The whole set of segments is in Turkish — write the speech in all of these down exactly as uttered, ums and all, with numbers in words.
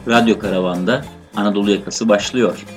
Radyo Karavan'da Anadolu Yakası başlıyor.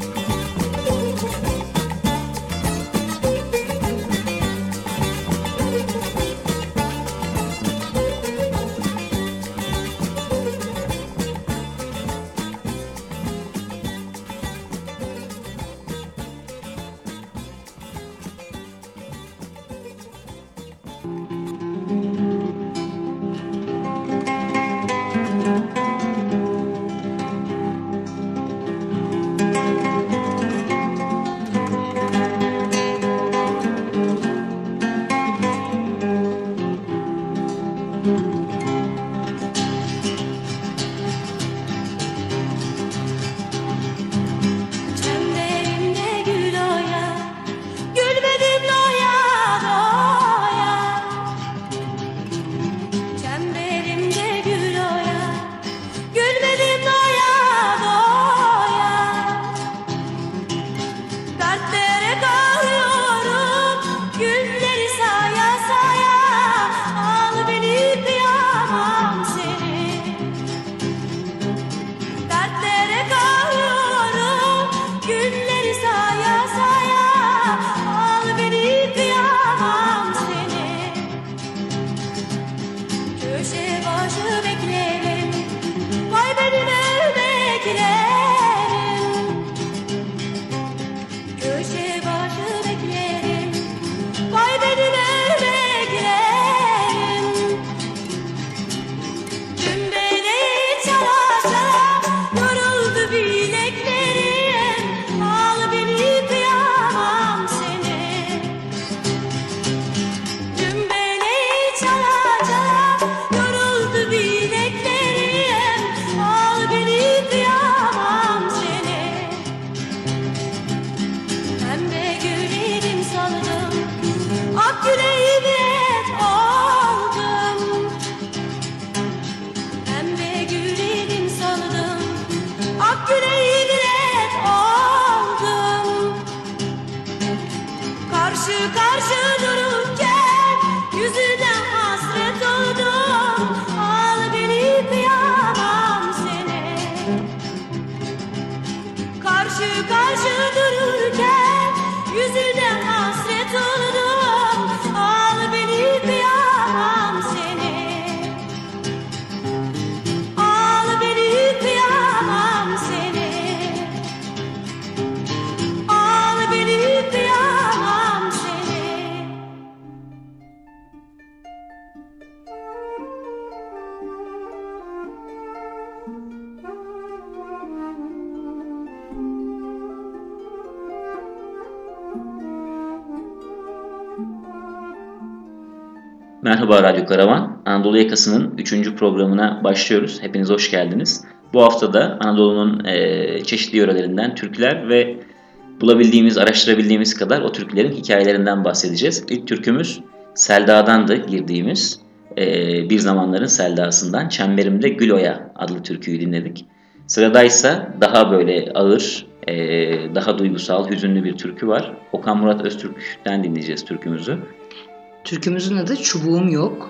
Merhaba Radyo Karavan, Anadolu Yakası'nın üçüncü programına başlıyoruz. Hepiniz hoş geldiniz. Bu hafta da Anadolu'nun e, çeşitli yörelerinden türküler ve bulabildiğimiz, araştırabildiğimiz kadar o türkülerin hikayelerinden bahsedeceğiz. İlk türkümüz Selda'dandı girdiğimiz e, Bir Zamanların Selda'sından Çemberimde Gül Oya adlı türküyü dinledik. Sıradaysa daha böyle ağır, e, daha duygusal, hüzünlü bir türkü var. Okan Murat Öztürk'ten dinleyeceğiz türkümüzü. Türkümüzün adı Çubuğum Yok.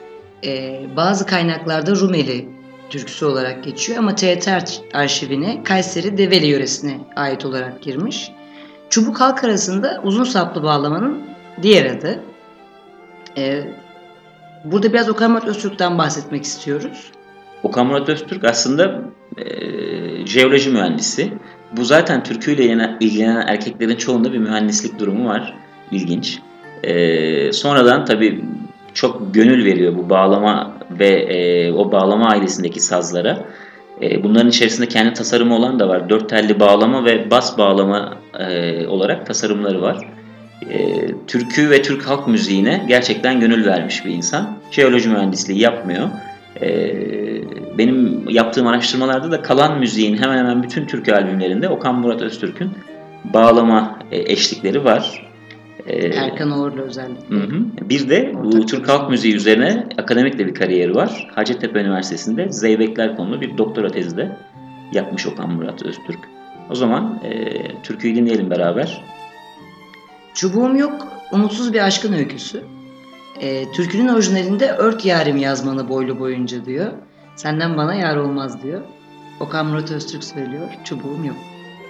Ee, bazı kaynaklarda Rumeli türküsü olarak geçiyor ama T R T arşivine Kayseri Develi yöresine ait olarak girmiş. Çubuk halk arasında uzun saplı bağlamanın diğer adı. Ee, burada biraz Okan Murat Öztürk'ten bahsetmek istiyoruz. Okan Murat Öztürk aslında e, jeoloji mühendisi. Bu zaten türküyle ilgilenen erkeklerin çoğunda bir mühendislik durumu var. İlginç. Ee, sonradan tabii çok gönül veriyor bu bağlama ve e, o bağlama ailesindeki sazlara. E, bunların içerisinde kendi tasarımı olan da var. Dört telli bağlama ve bas bağlama e, olarak tasarımları var. E, türkü ve Türk halk müziğine gerçekten gönül vermiş bir insan. Jeoloji mühendisliği yapmıyor. E, benim yaptığım araştırmalarda da kalan müziğin hemen hemen bütün türkü albümlerinde Okan Murat Öztürk'ün bağlama e, eşlikleri var. Erkan Oğurlu özellikle. Hı hı. Bir de bu Türk halk müziği üzerine akademik de bir kariyeri var. Hacettepe Üniversitesi'nde Zeybekler konulu bir doktora tezi de yapmış Okan Murat Öztürk. O zaman e, türküyü dinleyelim beraber. Çubuğum Yok, umutsuz bir aşkın öyküsü. E, türkünün orijinalinde ört yarim yazmanı boylu boyunca diyor. Senden bana yar olmaz diyor. Okan Murat Öztürk söylüyor. Çubuğum yok.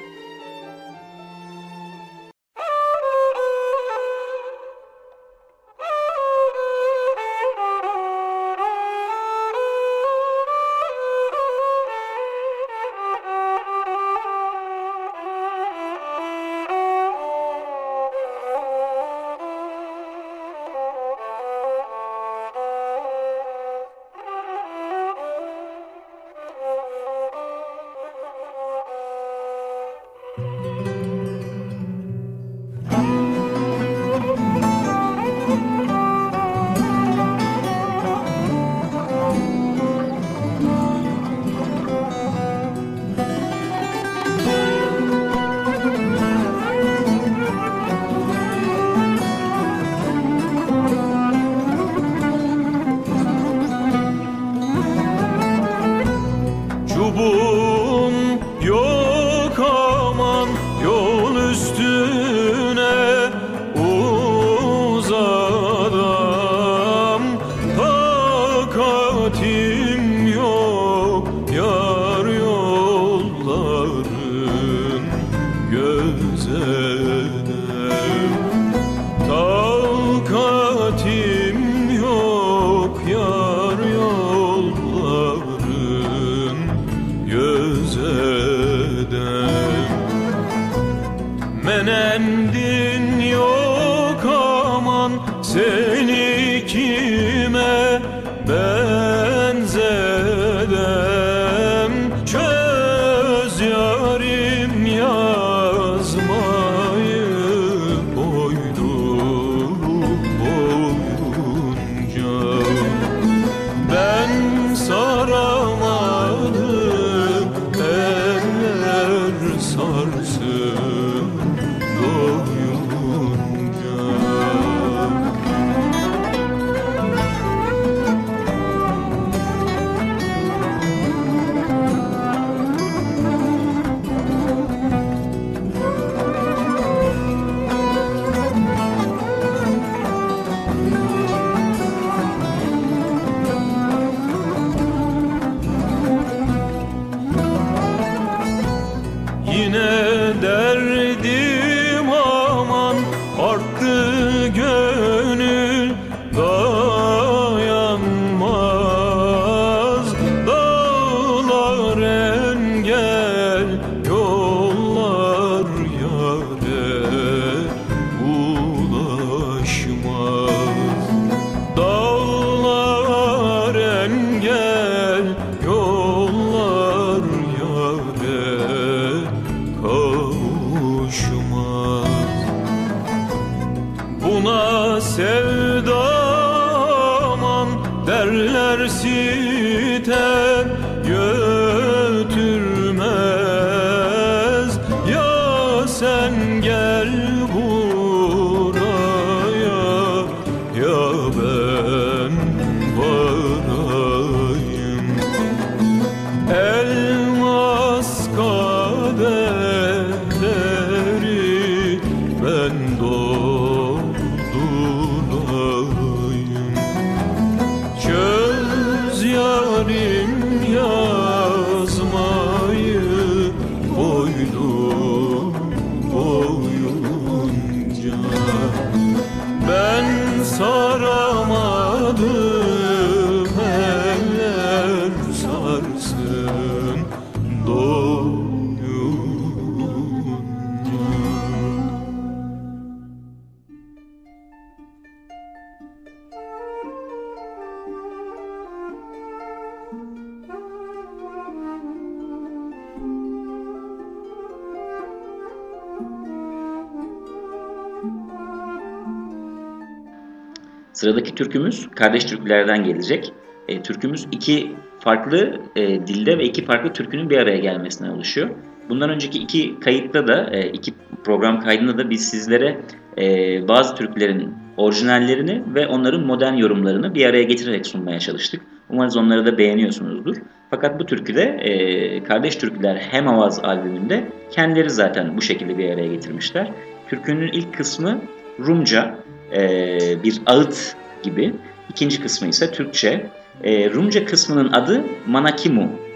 Sıradaki türkümüz kardeş türkülerden gelecek. E, türkümüz iki farklı e, dilde ve iki farklı türkünün bir araya gelmesinden oluşuyor. Bundan önceki iki kayıtta da, e, iki program kaydında da biz sizlere e, bazı türkülerin orijinallerini ve onların modern yorumlarını bir araya getirerek sunmaya çalıştık. Umarız onları da beğeniyorsunuzdur. Fakat bu türküde e, Kardeş Türküler Hemavaz albümünde kendileri zaten bu şekilde bir araya getirmişler. Türkünün ilk kısmı Rumca, e, bir ağıt gibi. İkinci kısmı ise Türkçe. E, Rumca kısmının adı Manakimu.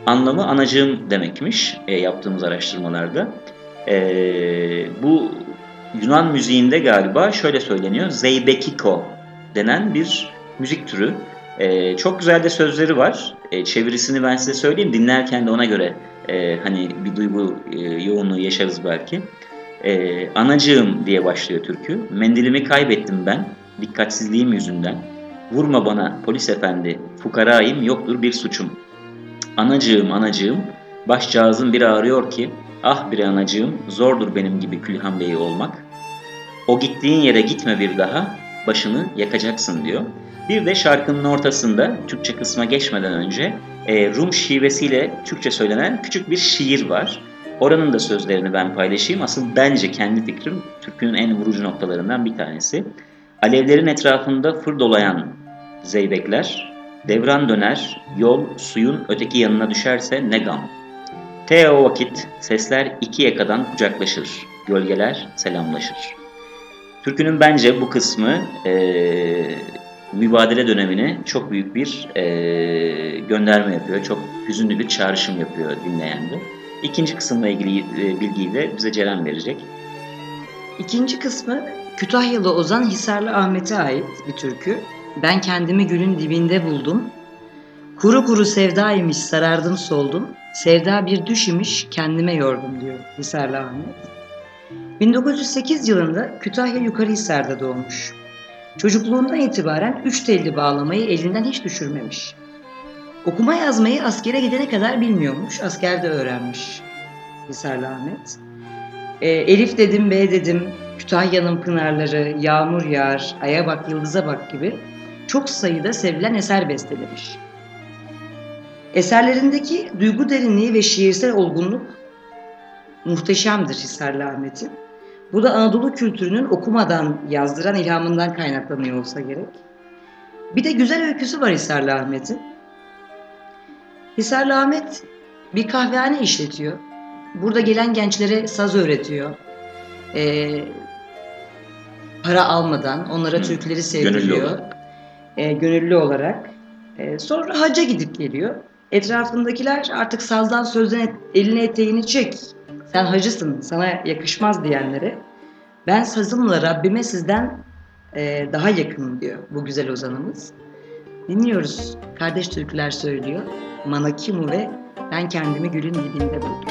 anlamı anacığım demekmiş e, yaptığımız araştırmalarda. E, bu Yunan müziğinde galiba şöyle söyleniyor, Zeybekiko denen bir müzik türü. E, çok güzel de sözleri var. E, çevirisini ben size söyleyeyim, dinlerken de ona göre e, hani bir duygu e, yoğunluğu yaşarız belki. E, anacığım diye başlıyor türkü. Mendilimi kaybettim ben, dikkatsizliğim yüzünden. Vurma bana polis efendi, fukarayım yoktur bir suçum. Anacığım anacığım, başcağızım bir ağrıyor ki, ah bir anacığım, zordur benim gibi külhamleyi olmak. O gittiğin yere gitme bir daha, başını yakacaksın diyor. Bir de şarkının ortasında, Türkçe kısma geçmeden önce, e, Rum şivesiyle Türkçe söylenen küçük bir şiir var. Oranın da sözlerini ben paylaşayım. Asıl bence kendi fikrim, türkünün en vurucu noktalarından bir tanesi. Alevlerin etrafında fır dolayan zeybekler, devran döner, yol suyun öteki yanına düşerse ne gam. Te o vakit sesler iki yakadan kucaklaşır, gölgeler selamlaşır. Türkünün bence bu kısmı e, mübadele dönemine çok büyük bir e, gönderme yapıyor. Çok hüzünlü bir çağrışım yapıyor dinleyende. İkinci kısımla ilgili e, bilgiyi de bize Ceren verecek. İkinci kısmı Kütahyalı Ozan Hisarlı Ahmet'e ait bir türkü. Ben kendimi gülün dibinde buldum. Kuru kuru sevdaymış sarardım soldum. Sevda bir düş imiş kendime yordum diyor Hisarlı Ahmet. bin dokuz yüz sekiz yılında Kütahya Yukarıhisar'da doğmuş. Çocukluğundan itibaren üç telli bağlamayı elinden hiç düşürmemiş. Okuma yazmayı askere gidene kadar bilmiyormuş, askerde öğrenmiş Hisarlı Ahmet. E, Elif dedim, B dedim, Kütahya'nın pınarları, Yağmur yağar, Aya bak, Yıldıza bak gibi çok sayıda sevilen eser bestelemiş. Eserlerindeki duygu derinliği ve şiirsel olgunluk muhteşemdir Hisarlı Ahmet'in. Bu da Anadolu kültürünün okumadan yazdıran ilhamından kaynaklanıyor olsa gerek. Bir de güzel öyküsü var Hisarlı Ahmet'in. Hisarlı Ahmet bir kahvehane işletiyor. Burada gelen gençlere saz öğretiyor. Ee, para almadan onlara Hı, türküleri sevdiriyor. Gönüllü, ee, gönüllü olarak. Ee, sonra hacca gidip geliyor. Etrafındakiler artık sazdan sözden et, elini eteğini çek. Sen hacısın, sana yakışmaz diyenlere. Ben sazımla Rabbime sizden e, daha yakınım diyor bu güzel ozanımız. Dinliyoruz. Kardeş türküler söylüyor. Manakimu ve Ben kendimi gülün dibinde buldum.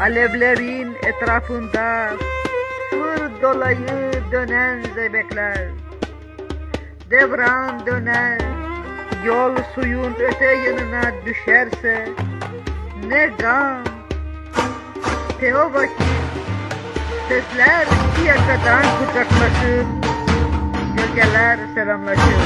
Alevlerin etrafında fır dolayı dönen zeybekler. Devran döner, yol suyun öte yanına düşerse ne gam. Teo vakit sesler iki yakadan kucaklaşır, gölgeler selamlaşır.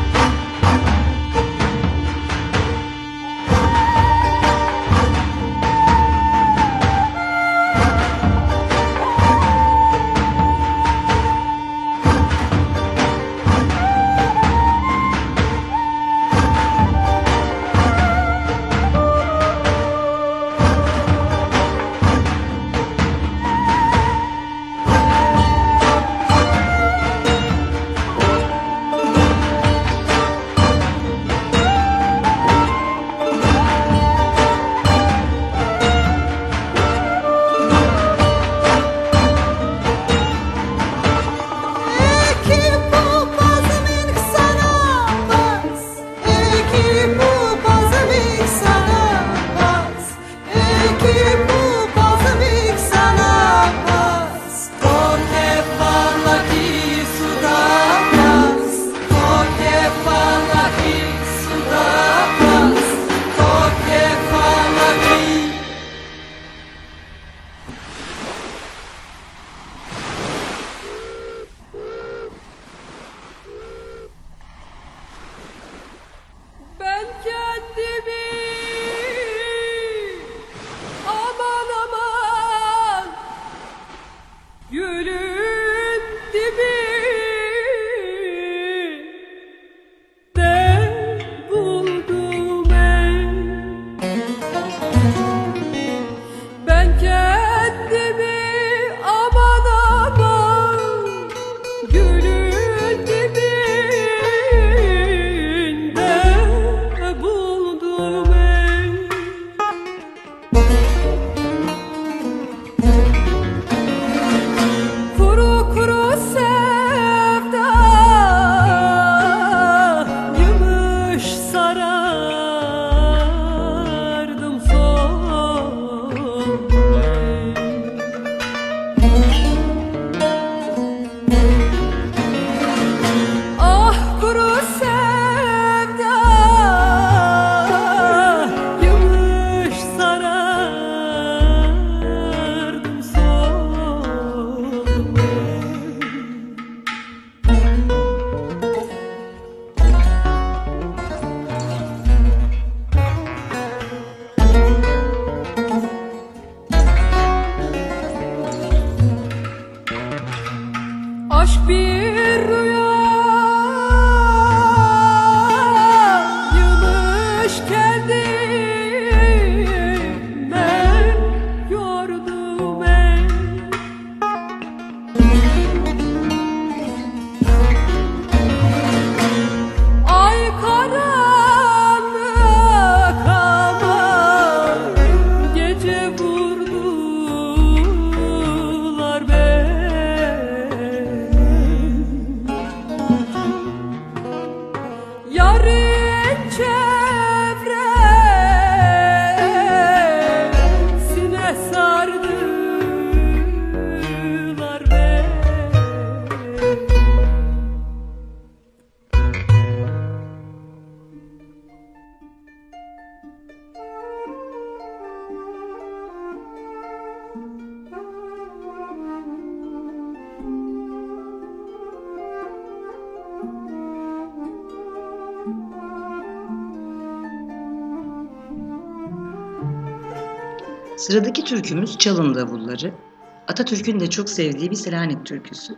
Sıradaki türkümüz Çalın Davulları. Atatürk'ün de çok sevdiği bir Selanik türküsü.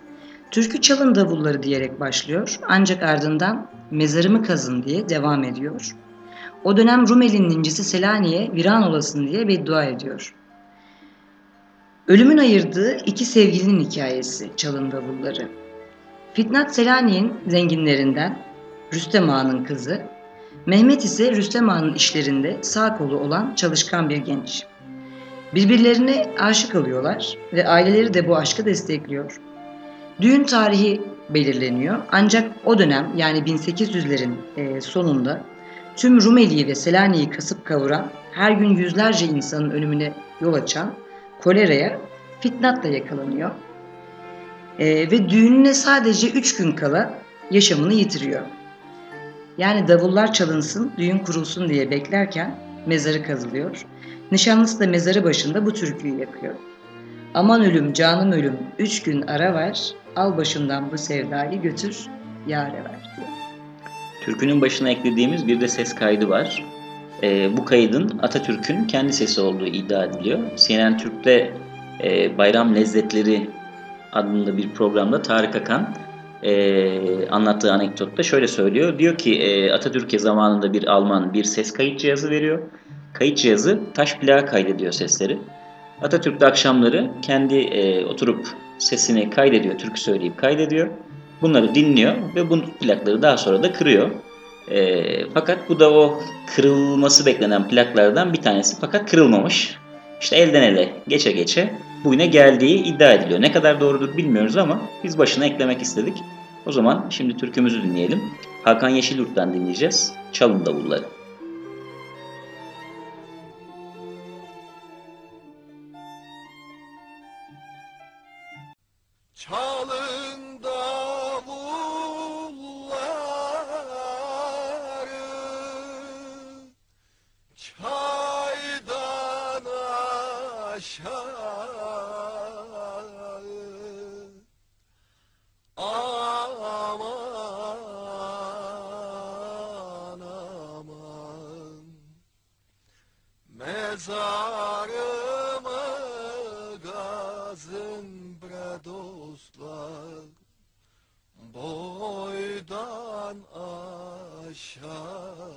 Türkü Çalın Davulları diyerek başlıyor ancak ardından Mezarımı kazın diye devam ediyor. O dönem Rumeli'nin incisi Selanik'e viran olasın diye beddua ediyor. Ölümün ayırdığı iki sevgilinin hikayesi Çalın Davulları. Fitnat Selanik'in zenginlerinden, Rüstem Ağa'nın kızı, Mehmet ise Rüstem Ağa'nın işlerinde sağ kolu olan çalışkan bir genç. Birbirlerine aşık oluyorlar ve aileleri de bu aşkı destekliyor. Düğün tarihi belirleniyor ancak o dönem yani bin sekiz yüzlerin sonunda tüm Rumeli'yi ve Selanik'i kasıp kavuran, her gün yüzlerce insanın ölümüne yol açan koleraya Fitnat'la yakalanıyor. Ee, ve düğününe sadece üç gün kala yaşamını yitiriyor. Yani davullar çalınsın, düğün kurulsun diye beklerken mezarı kazılıyor. Nişanlısı da mezarı başında bu türküyü yakıyor. Aman ölüm, canım ölüm, üç gün ara ver, al başımdan bu sevdayı götür, yâre ver diyor. Türkünün başına eklediğimiz bir de ses kaydı var. Ee, bu kaydın Atatürk'ün kendi sesi olduğu iddia ediliyor. C N N Türk'te e, Bayram Lezzetleri adında bir programda Tarık Akan e, anlattığı anekdotta şöyle söylüyor. Diyor ki e, Atatürk'e zamanında bir Alman bir ses kayıt cihazı veriyor. Kayıt cihazı taş plağa kaydediyor sesleri. Atatürk de akşamları kendi e, oturup sesini kaydediyor, türkü söyleyip kaydediyor. Bunları dinliyor ve bu plakları daha sonra da kırıyor. E, fakat bu da o kırılması beklenen plaklardan bir tanesi, fakat kırılmamış. İşte elden ele geçe geçe bugüne geldiği iddia ediliyor. Ne kadar doğrudur bilmiyoruz ama biz başına eklemek istedik. O zaman şimdi türkümüzü dinleyelim. Hakan Yeşilyurt'tan dinleyeceğiz. Çalın davulları. Çalın davulları, çaydan aşağı, aman aman, mezarımı gazın bre dostlar, boydan aşağı.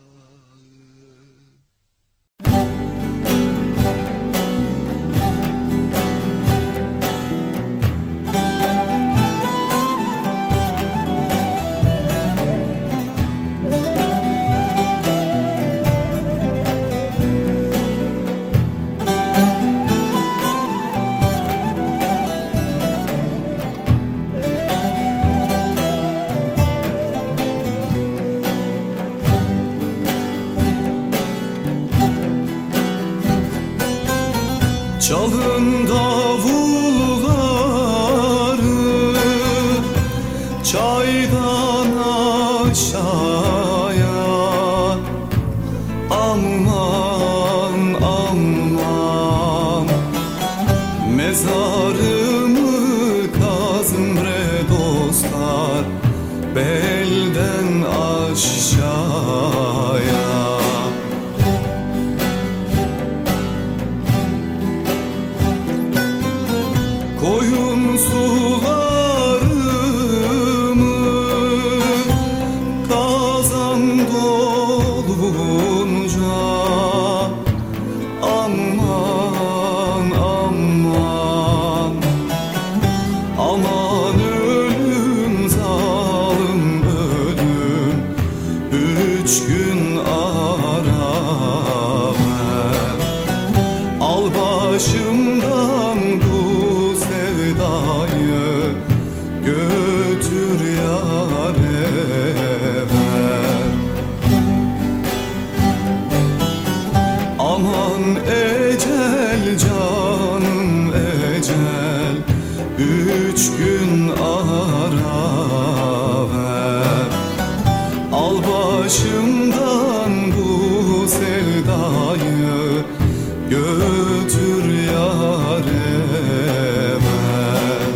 Çalın davulları, çaydan aşağıya, aman aman, mezarımı kazın bre dostlar, belden aşağıya. Koyun sularımı kazan dolunca, aman aman, aman ölüm zalim ölüm, üç gün ara ver, al başımdan bu sevdayı götür yâre ver. Aman ecel canım ecel, üç gün ara ver, al başımdan bu sevdayı götür yâre ver.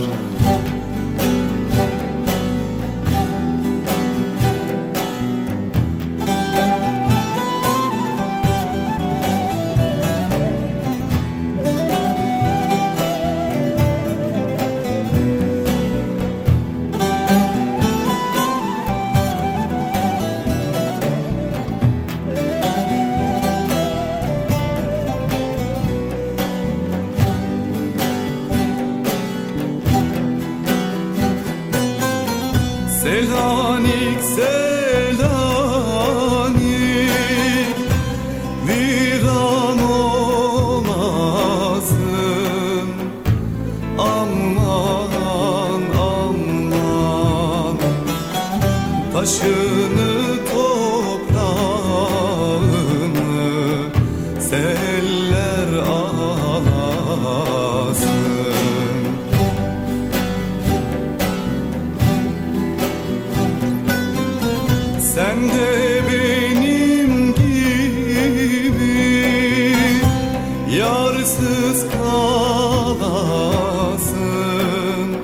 yalnızsız kalasın.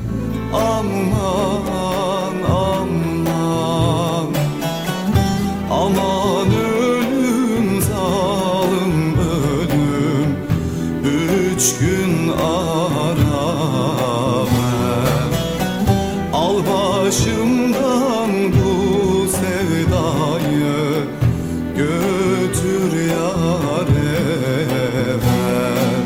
Aman aman, aman ölüm zalim ölüm, üç gün ara ver. Al başımdan bu sevdayı, götür yâre ver.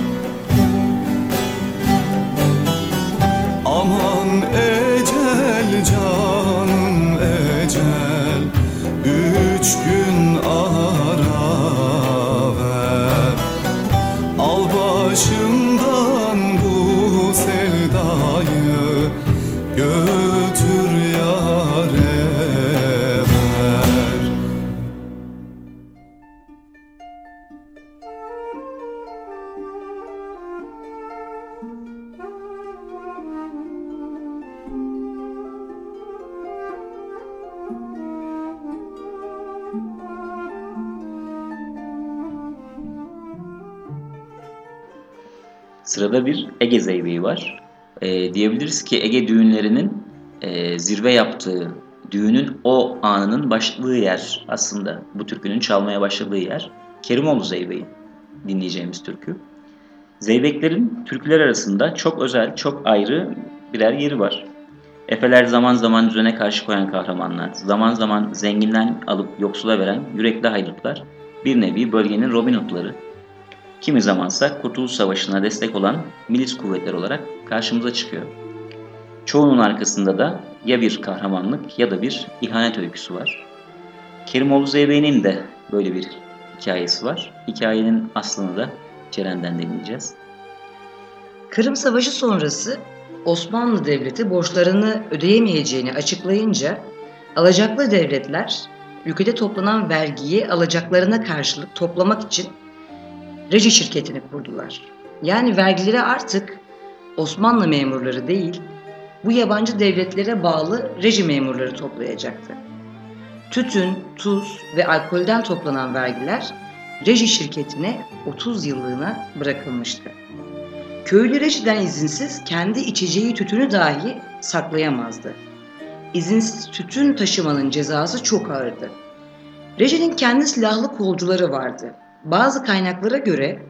Aman ecel canım ecel, üç gün ara ver. Al başımdan bu sevdayı, götür yâre ver. Sırada bir Ege Zeybeği var. Ee, diyebiliriz ki Ege düğünlerinin e, zirve yaptığı, düğünün o anının başladığı yer aslında. Bu türkünün çalmaya başladığı yer. Kerimoğlu Zeybeği dinleyeceğimiz türkü. Zeybeklerin türküler arasında çok özel, çok ayrı birer yeri var. Efeler zaman zaman düzene karşı koyan kahramanlar, zaman zaman zenginden alıp yoksula veren yürekli haydutlar, bir nevi bölgenin Robin Hood'ları. Kimi zamansa Kurtuluş Savaşı'na destek olan milis kuvvetler olarak karşımıza çıkıyor. Çoğunun arkasında da ya bir kahramanlık ya da bir ihanet öyküsü var. Kerimoğlu Zeybeği'nin de böyle bir hikayesi var. Hikayenin aslını da Ceren'den dinleyeceğiz. Kırım Savaşı sonrası Osmanlı Devleti borçlarını ödeyemeyeceğini açıklayınca alacaklı devletler ülkede toplanan vergiyi alacaklarına karşılık toplamak için reji şirketini kurdular. Yani vergileri artık Osmanlı memurları değil, bu yabancı devletlere bağlı reji memurları toplayacaktı. Tütün, tuz ve alkolden toplanan vergiler reji şirketine otuz yıllığına bırakılmıştı. Köylü rejiden izinsiz kendi içeceği tütünü dahi saklayamazdı. İzinsiz tütün taşımanın cezası çok ağırdı. Rejinin kendi silahlı kolcuları vardı. Bazı kaynaklara göre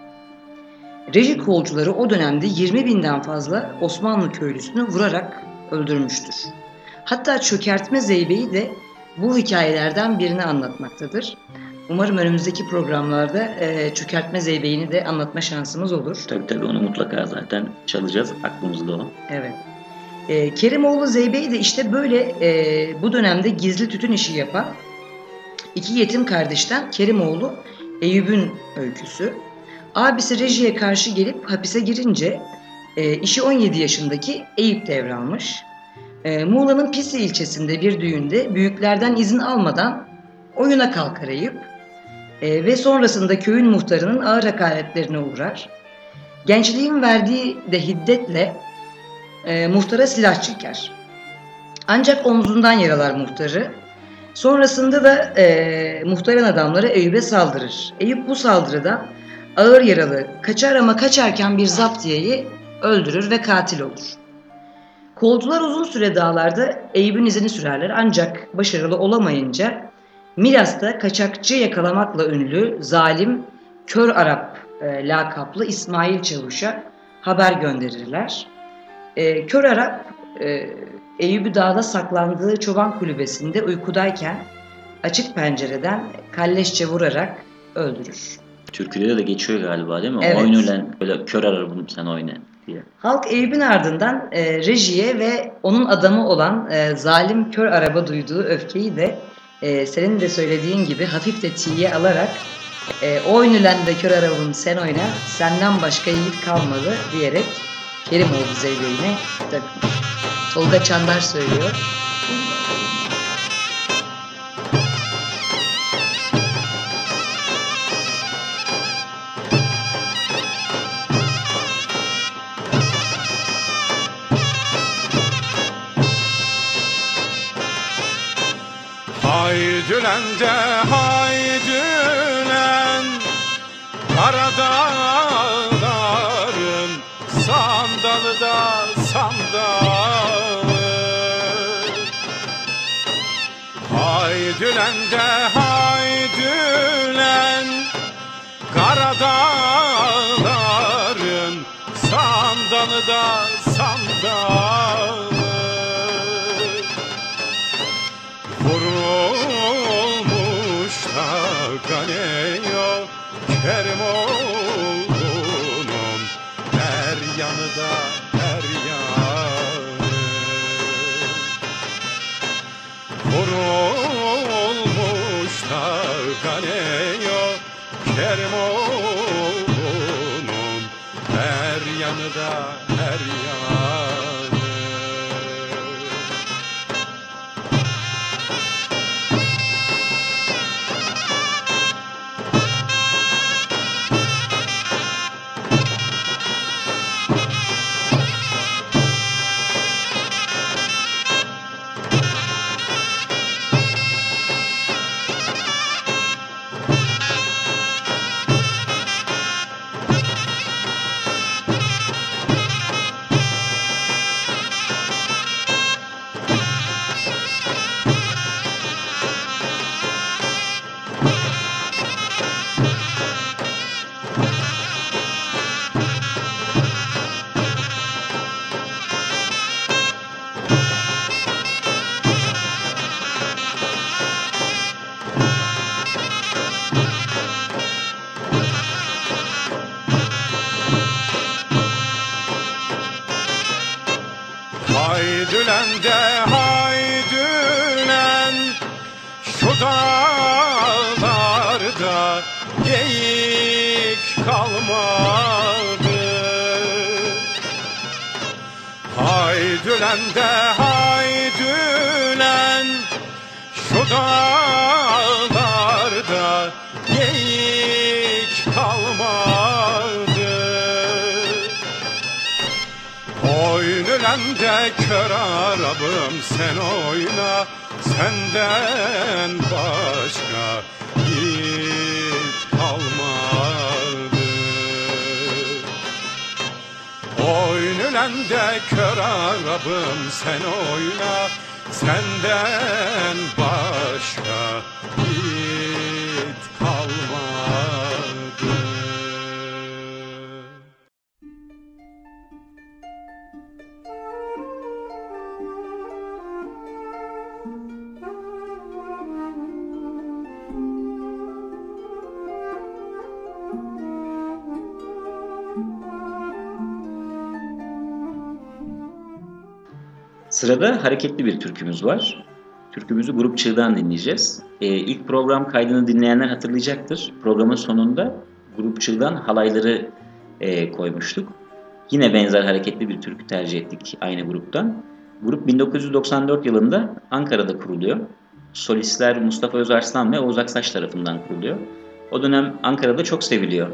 reji kolcuları o dönemde yirmi binden fazla Osmanlı köylüsünü vurarak öldürmüştür. Hatta Çökertme Zeybeği de bu hikayelerden birini anlatmaktadır. Umarım önümüzdeki programlarda e, Çökertme Zeybeği'ni de anlatma şansımız olur. Tabii tabii onu mutlaka zaten çalacağız. Aklımızda o. Evet. E, Kerimoğlu Zeybeği de işte böyle e, bu dönemde gizli tütün işi yapan iki yetim kardeşten Kerimoğlu Eyüp'ün öyküsü. Abisi rejiye karşı gelip hapise girince e, işi on yedi yaşındaki Eyüp devralmış. E, Muğla'nın Pisi ilçesinde bir düğünde büyüklerden izin almadan oyuna kalkar Eyüp e, ve sonrasında köyün muhtarının ağır hakaretlerine uğrar. Gençliğin verdiği de hiddetle e, muhtara silah çeker. Ancak omzundan yaralar muhtarı. Sonrasında da e, muhtarın adamları Eyüp'e saldırır. Eyüp bu saldırıdan ağır yaralı kaçar ama kaçarken bir zaptiyeyi öldürür ve katil olur. Kolcular uzun süre dağlarda Eyüp'ün izini sürerler ancak başarılı olamayınca Milas'ta kaçakçı yakalamakla ünlü zalim Kör Arap e, lakaplı İsmail Çavuş'a haber gönderirler. E, Kör Arap e, Eyüp'ü dağda saklandığı çoban kulübesinde uykudayken açık pencereden kalleşçe vurarak öldürür. Türküde de geçiyor galiba değil mi? Evet. Oyun ölen böyle kör ararım sen oyna diye. Halk Eyüp'ün ardından e, rejiye ve onun adamı olan e, zalim Kör Arap'a duyduğu öfkeyi de e, senin de söylediğin gibi hafif de tiye alarak e, oyun ölen de Kör Arap'ım sen oyna, senden başka yiğit kalmadı diyerek Kerimoğlu Zeybeği'ne takmış. Tolga Çandar söylüyor. Haydülen de haydülen Karadağ haydülen Karadağların sandalı da sandalı vurulmuş da Galeyo Kerimoğlu'nun her yanı da her yanı vurulmuş da Galeyo Kerimoğlu'nun her yanı da her yanı Haydülen de haydülen şu dağlarda geyik kalmadı. Haydülen de haydülen şu dağlarda geyik kalmadı. Oynülen de kör Arabım sen oyna, senden başka yiğit kalmadı. Oynülen de kör Arabım sen oyna, senden başka yiğit kalmadı. Sırada hareketli bir türkümüz var. Türkümüzü Grup Çığ'dan dinleyeceğiz. Ee, ilk program kaydını dinleyenler hatırlayacaktır. Programın sonunda Grup Çığ'dan halayları e, koymuştuk. Yine benzer hareketli bir türkü tercih ettik aynı gruptan. Grup bin dokuz yüz doksan dört yılında Ankara'da kuruluyor. Solistler Mustafa Özarslan ve Oğuz Aksaç tarafından kuruluyor. O dönem Ankara'da çok seviliyor.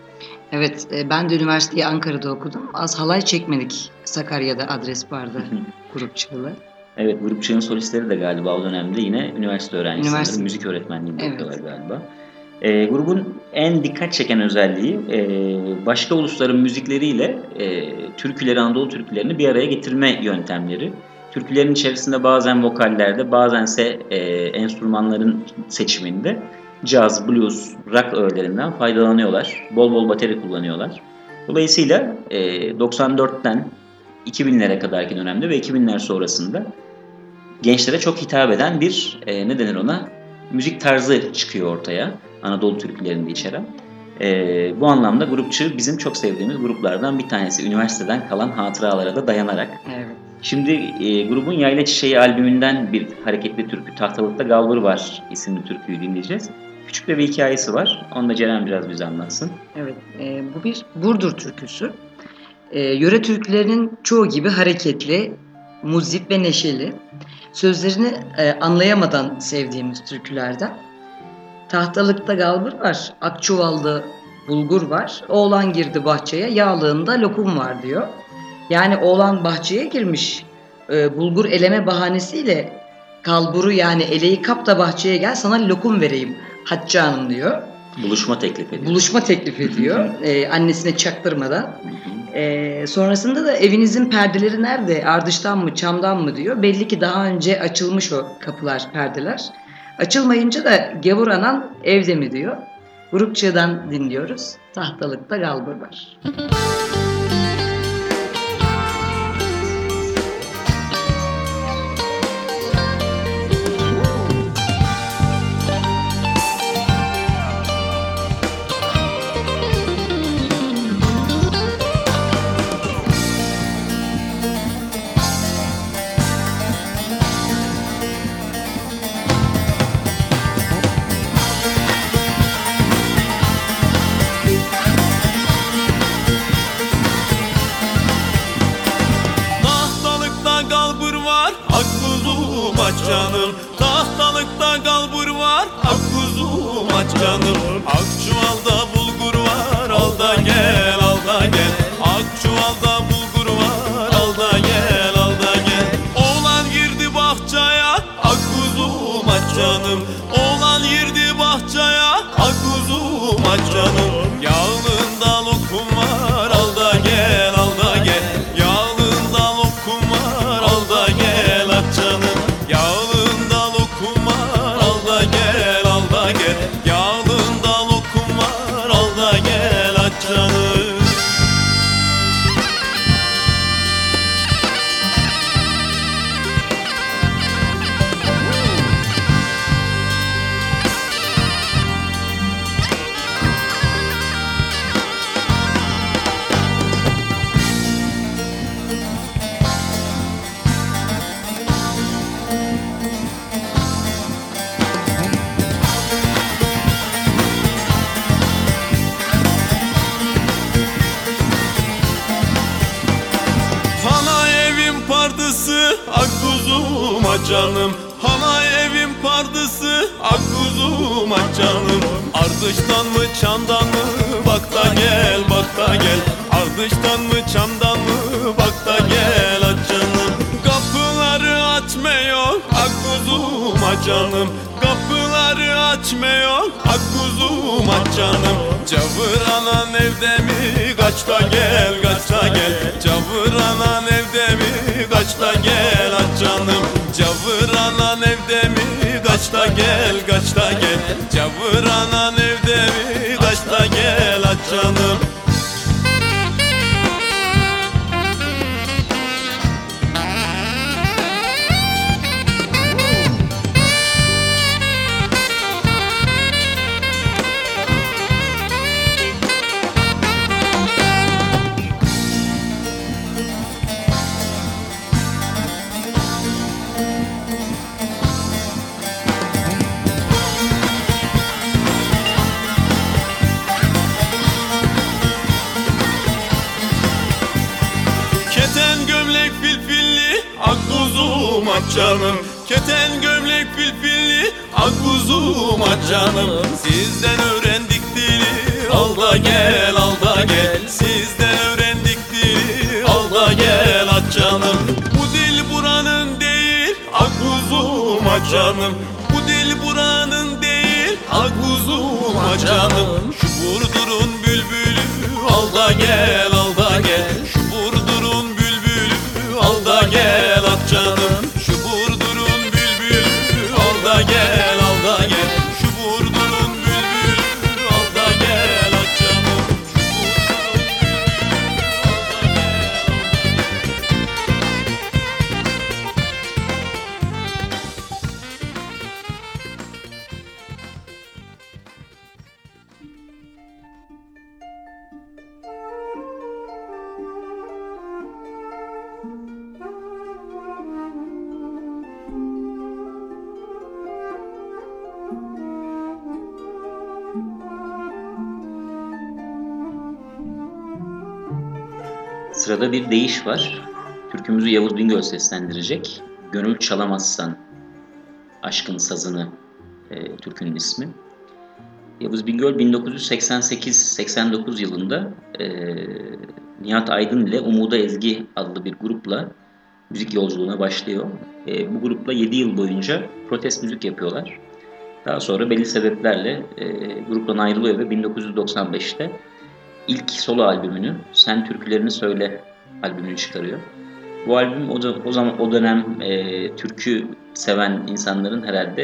Evet, ben de üniversiteyi Ankara'da okudum. Az halay çekmedik. Sakarya'da adres vardı Grup Çığ'la. Evet, Grup Çığ'ın solistleri de galiba o dönemde yine üniversite öğrencileri, Üniversite. müzik öğretmenliğinde Evet. yapıyorlar galiba. E, grubun en dikkat çeken özelliği e, başka ulusların müzikleriyle e, türküleri, Anadolu türkülerini bir araya getirme yöntemleri. Türkülerin içerisinde bazen vokallerde, bazense e, enstrümanların seçiminde caz, blues, rock öğelerinden faydalanıyorlar. Bol bol bateri kullanıyorlar. Dolayısıyla e, doksan dörtten iki binlere kadarki dönemde ve iki binler sonrasında gençlere çok hitap eden bir e, ne denir ona müzik tarzı çıkıyor ortaya. Anadolu türkülerinde içeren. E, bu anlamda Grup Çığ bizim çok sevdiğimiz gruplardan bir tanesi. Üniversiteden kalan hatıralara da dayanarak. Evet. Şimdi e, grubun Yayla Çiçeği albümünden bir hareketli türkü Tahtalıkta Galbur Var isimli türküyü dinleyeceğiz. Küçük de bir hikayesi var. Onu da Ceren biraz bize anlatsın. Evet, e, bu bir Burdur türküsü. E, yöre türkülerinin çoğu gibi hareketli, muzip ve neşeli. Sözlerini e, anlayamadan sevdiğimiz türkülerden. Tahtalıkta galbur var, akçuvalda bulgur var. Oğlan girdi bahçeye, yağlığında lokum var diyor. Yani oğlan bahçeye girmiş, e, bulgur eleme bahanesiyle kalburu yani eleği kap da bahçeye gel sana lokum vereyim Hatice Hanım diyor. Buluşma teklif ediyor. Buluşma teklif ediyor e, annesine çaktırmadan. E, sonrasında da evinizin perdeleri nerede? Ardıştan mı, çamdan mı diyor. Belli ki daha önce açılmış o kapılar, perdeler. Açılmayınca da gavur anan evde mi diyor. Urukçu'dan dinliyoruz. Tahtalıkta galbur var. Canım tahtalıkta galbur var, ak kuzum aç canım. Ak çuvalda bulgur var, al da gel, al da gel. Ak çuvalda bulgur var, al da gel, al da gel. Oğlan girdi bahçaya, ak kuzum aç canım. Oğlan girdi bahçaya, ak kuzum aç canım. Yağlığında lokum var, al da gel, al da gel. Yağlığında lokum var, al da gel aç canım. Yağlığında lokum var, al da gel, al da gel. Yağlığında lokum var, al da gel aç canım. Ak kuzum aç canım, hala evim pardısı, ak kuzum aç canım. Ardıştan mı çamdan mı, bak da gel, bak da gel. Ardıştan mı çamdan mı, bak da gel aç canım. Kapıları açmıyor, ak kuzum aç canım. Kapıları açmıyor, ak kuzum aç canım. Cavır anan evde mi, kaç da gel, kaç da gel. Cavır anan evde mi, kaç da gel aç canım. Cavır anan evde mi, kaç da gel, kaç da gel. Cavır anan evde mi, kaç da gel aç canım. Aç canım, keten gömlek filfilli, ak kuzum aç canım. Sizden öğrendik dili, al da gel, al da gel. Sizden öğrendik dili, al da gel aç canım. Bu dil buranın değil, ak kuzum aç canım. Bu dil buranın değil, ak kuzum aç canım. Şu Burdur'un bülbülü, al da gel, al da gel. Şu Burdur'un bülbülü, al da gel aç canım. Gel al da gel, şu Burdur'un bülbülü, al da gel aç canım. Sırada bir deyiş var. Türkümüzü Yavuz Bingöl seslendirecek. Gönül çalamazsan aşkın sazını e, türkünün ismi. Yavuz Bingöl bin dokuz yüz seksen sekiz seksen dokuz yılında e, Nihat Aydın ile Umuda Ezgi adlı bir grupla müzik yolculuğuna başlıyor. E, bu grupla yedi yıl boyunca protest müzik yapıyorlar. Daha sonra belli sebeplerle e, gruptan ayrılıyor ve bin dokuz yüz doksan beşte ilk solo albümünü Sen Türkülerini Söyle albümünü çıkarıyor. Bu albüm o, o zaman o dönem e, türkü seven insanların herhalde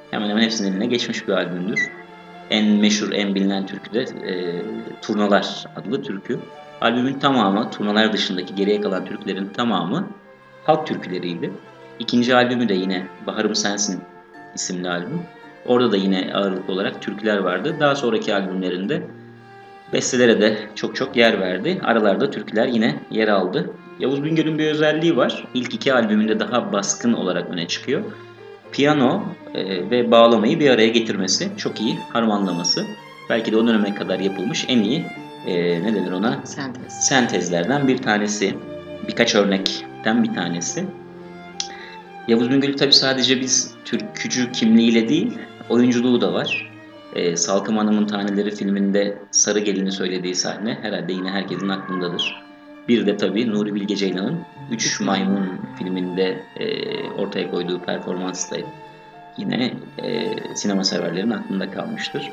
hemen hemen hepsinin eline geçmiş bir albümdür. En meşhur, en bilinen türkü de e, Turnalar adlı türkü. Albümün tamamı, turnalar dışındaki geriye kalan türkülerin tamamı halk türküleriydi. İkinci albümü de yine Baharım Sensin isimli albüm. Orada da yine ağırlıklı olarak türküler vardı. Daha sonraki albümlerinde bestelere de çok çok yer verdi. Aralarda türküler yine yer aldı. Yavuz Bingöl'ün bir özelliği var. İlk iki albümünde daha baskın olarak öne çıkıyor. Piyano e, ve bağlamayı bir araya getirmesi, çok iyi harmanlaması. Belki de o döneme kadar yapılmış en iyi e, ne denir ona? Sentez. Sentezlerden bir tanesi. Birkaç örnekten bir tanesi. Yavuz Bingöl'ü tabii sadece biz türkücü kimliğiyle değil, oyunculuğu da var. E, Salkım Hanım'ın Taneleri filminde Sarı Gelin'i söylediği sahne herhalde yine herkesin aklındadır. Bir de tabii Nuri Bilge Ceylan'ın Üç Maymun filminde e, ortaya koyduğu performans da yine e, sinema severlerin aklında kalmıştır.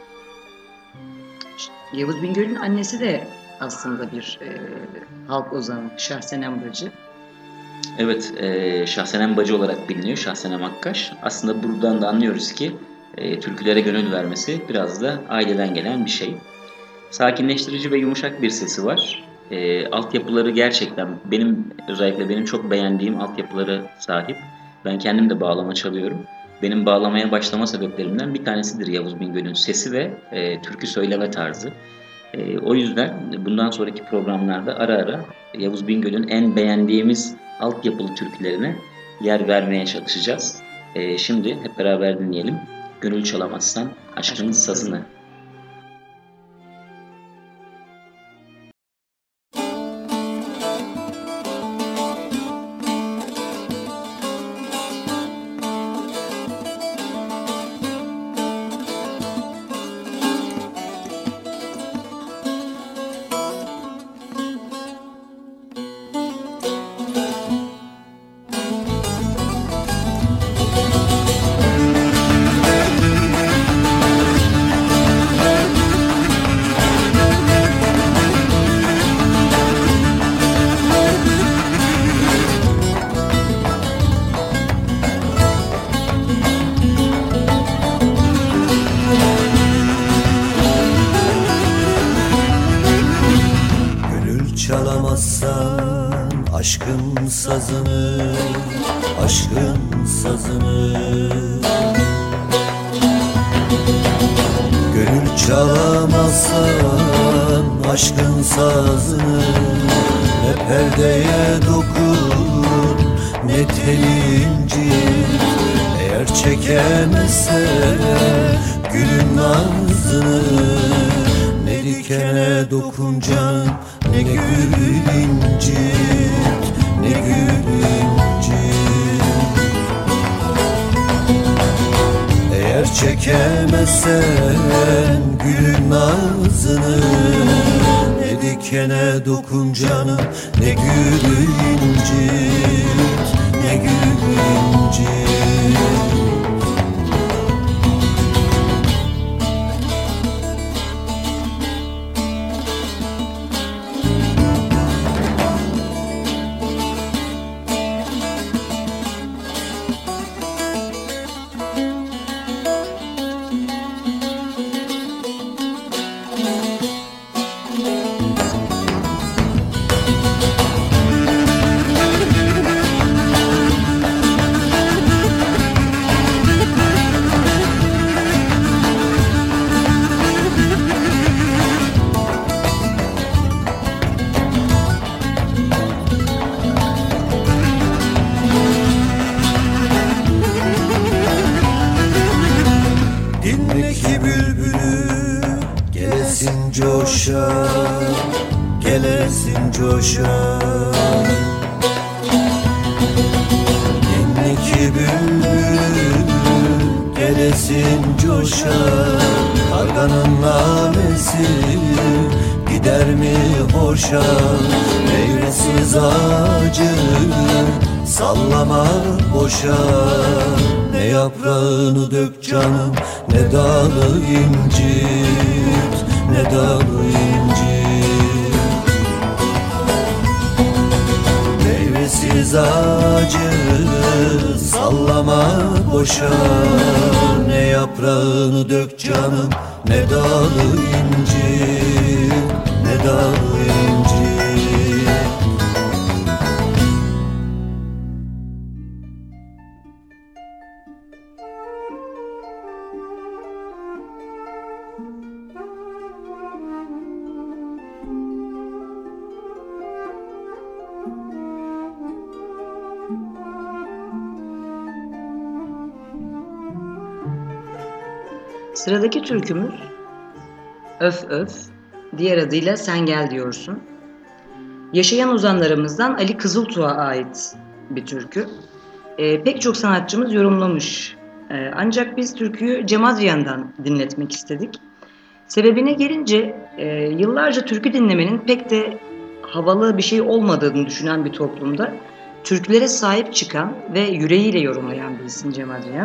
Yavuz Bingöl'ün annesi de aslında bir e, halk ozanı, Şahsenem Bacı. Evet, e, Şahsenem Bacı olarak biliniyor, Şahsenem Akkaş. Aslında buradan da anlıyoruz ki e, türkülere gönül vermesi biraz da aileden gelen bir şey. Sakinleştirici ve yumuşak bir sesi var. E, altyapıları gerçekten benim özellikle benim çok beğendiğim altyapıları sahip. Ben kendim de bağlama çalıyorum. Benim bağlamaya başlama sebeplerimden bir tanesidir Yavuz Bingöl'ün sesi ve e, türkü söyleme tarzı. E, o yüzden bundan sonraki programlarda ara ara Yavuz Bingöl'ün en beğendiğimiz altyapılı türkülerine yer vermeye çalışacağız. E, şimdi hep beraber dinleyelim. Gönül çalamazsan aşkın sazını. Aşkın sazını, aşkın sazını Gönül çalamazsan aşkın sazını Ne perdeye dokun ne tel incit Eğer çekemezsen gülün nazını Ne dikene dokun canım ne gül incit Ne gül incit Eğer çekemezsen gülün nazını Ne dikene dokun canım ne gül incit Ne gül incit Coşa, gelesin coşa Dinleki bülbül, gelesin coşa Karganın namesi gider mi hoşa Meyvesiz ağacı sallama boşa Ne yaprağını dök canım ne dalı incit Ne dalı incit Meyvesiz ağacı sallama boşa canım, ne dalı incir, ne dalı incir. Sıradaki türkümüz Öf Öf, diğer adıyla Sen Gel Diyorsun. Yaşayan ozanlarımızdan Ali Kızıltuğ'a ait bir türkü. E, pek çok sanatçımız yorumlamış. E, ancak biz türküyü Cem Adrian'dan dinletmek istedik. Sebebine gelince e, yıllarca türkü dinlemenin pek de havalı bir şey olmadığını düşünen bir toplumda türkülere sahip çıkan ve yüreğiyle yorumlayan bir isim Cem Adrian.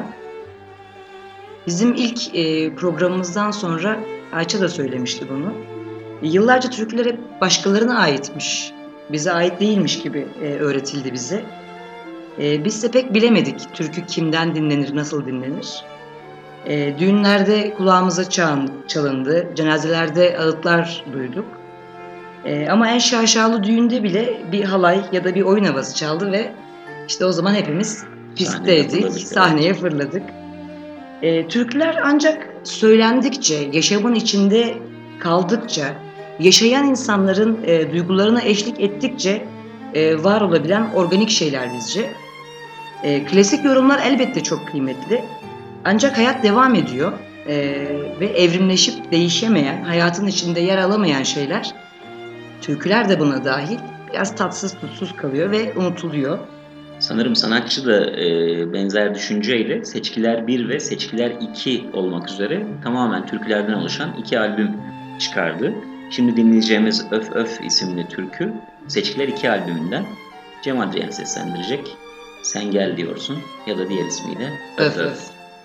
Bizim ilk e, programımızdan sonra Ayça da söylemişti bunu. Yıllarca türküler hep başkalarına aitmiş, bize ait değilmiş gibi e, öğretildi bize. E, biz de pek bilemedik türkü kimden dinlenir, nasıl dinlenir. E, düğünlerde kulağımıza çağın, çalındı, cenazelerde ağıtlar duyduk. E, ama en şaşalı düğünde bile bir halay ya da bir oyun havası çaldı ve işte o zaman hepimiz pistteydik, sahneye fırladık. E, türküler ancak söylendikçe, yaşamın içinde kaldıkça, yaşayan insanların e, duygularına eşlik ettikçe e, var olabilen organik şeyler bizce. E, klasik yorumlar elbette çok kıymetli. Ancak hayat devam ediyor e, ve evrimleşip değişemeyen, hayatın içinde yer alamayan şeyler, türküler de buna dahil, biraz tatsız tutsuz kalıyor ve unutuluyor. Sanırım sanatçı da e, benzer düşünceyle Seçkiler bir ve Seçkiler iki olmak üzere tamamen türkülerden oluşan iki albüm çıkardı. Şimdi dinleyeceğimiz Öf Öf isimli türkü Seçkiler iki albümünden. Cem Adrian seslendirecek. Sen Gel Diyorsun ya da diğer ismiyle Öf Öf. Öf.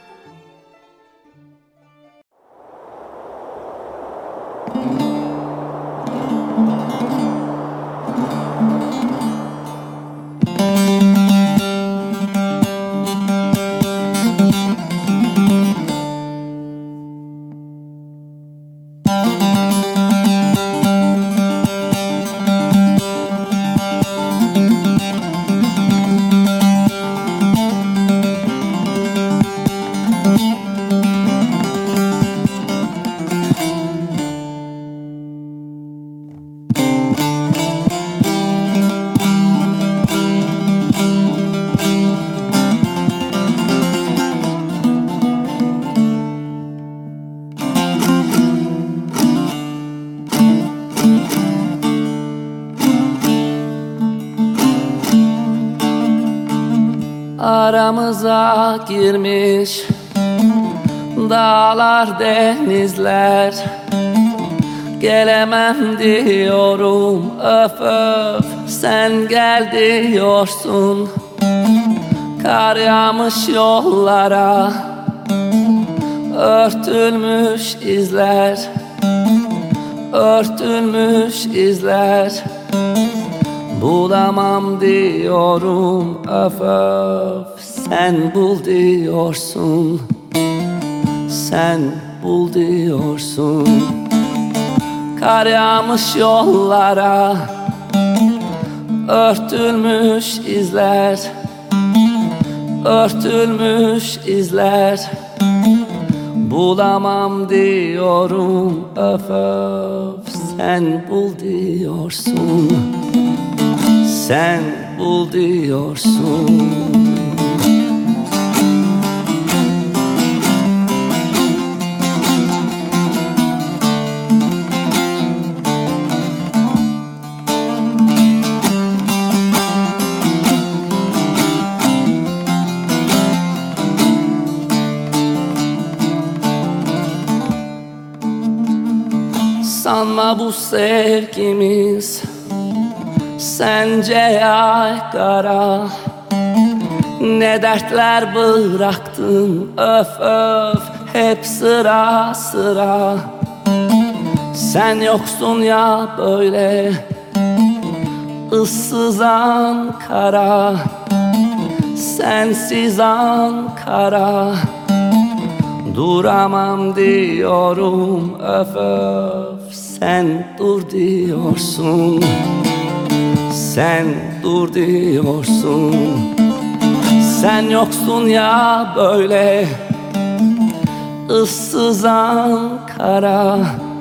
Aramıza girmiş dağlar denizler, gelemem diyorum öf öf, sen gel diyorsun. Kar yağmış yollara, örtülmüş izler, örtülmüş izler. Bulamam diyorum öf öf, sen bul diyorsun, sen bul diyorsun. Kar yağmış yollara, örtülmüş izler, örtülmüş izler. Bulamam diyorum öf öf, sen bul diyorsun, sen bul diyorsun. Sanma bu sevgimiz sence yaygara, ne dertler bıraktın öf öf, hep sıra sıra. Sen yoksun ya böyle ıssız Ankara, sensiz Ankara. Duramam diyorum, öf öf, sen dur diyorsun. Sen dur diyorsun. Sen yoksun ya böyle ıssız Ankara,